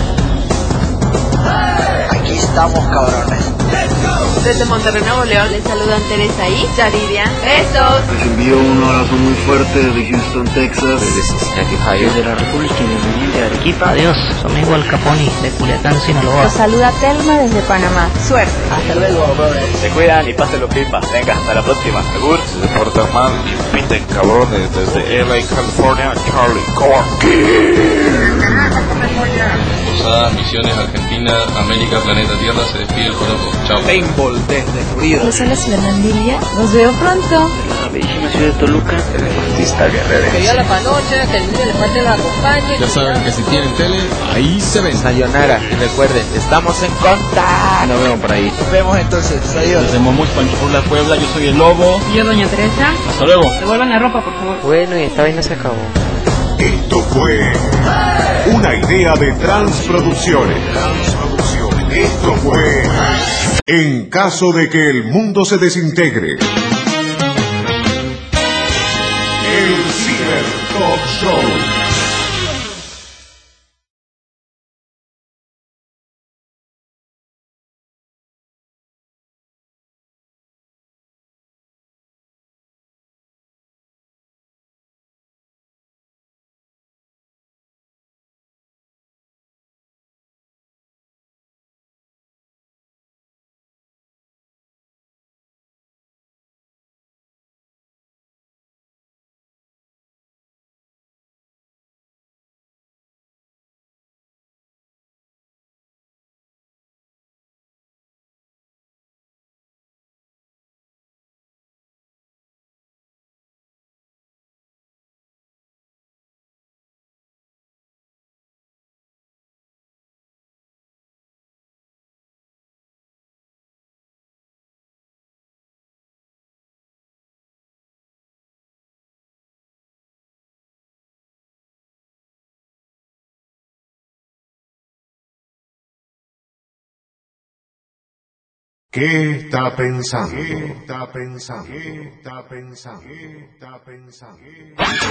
Aquí estamos, cabrones. Desde Monterrey, Nuevo León, les saludan Teresa y Yaridia. ¡Besos! Les envío un abrazo muy fuerte desde Houston, Texas. Desde Cincinnati, Ohio. Desde la República Independiente de Arequipa. Adiós, su amigo Al Caponi de Culiacán, Sinaloa. Los saluda Telma desde Panamá. Suerte. Hasta luego, brothers. Se cuidan y pásenlo pipa. Venga, hasta la próxima. Segur. Desde Puerto Mar, inviten cabrones. Desde L A, California, Charlie Corky. Posadas, Misiones, Argentina, América, Planeta Tierra, se despide el Joropo. Chao. Paintball desde Florida. Les habla Fernandilla. Los veo pronto. La bellísima ciudad de Toluca. El deportista guerrero. Que Dios la panocha, que el niño de parte la acompañe. Ya saben que si tienen tele, ahí se ven. Sayonara. Y recuerden, estamos en contacto. Nos vemos por ahí. Nos vemos entonces. Adiós. Desde Momuch, Panchipula, Puebla, yo soy el Lobo. Y yo, doña Teresa. Hasta luego. Devuelvan la ropa, por favor. Bueno, y esta vaina se acabó. Esto fue una idea de Transproducciones. Esto fue En caso de que el mundo se desintegre. El Ciber Talk Show. ¿Qué está pensando? ¿Qué está pensando? ¿Qué está pensando? ¿Qué está pensando?